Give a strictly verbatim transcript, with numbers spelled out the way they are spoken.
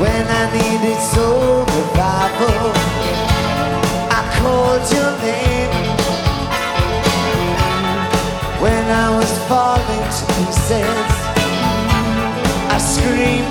when I needed soul revival. I called your name when I was falling to pieces. I screamed